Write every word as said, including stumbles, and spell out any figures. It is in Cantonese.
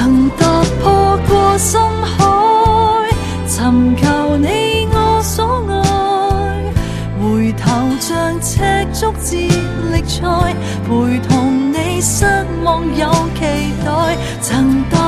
曾踏破過深海，尋求你我所愛，回頭像赤足接力賽，陪同你失望有期待。曾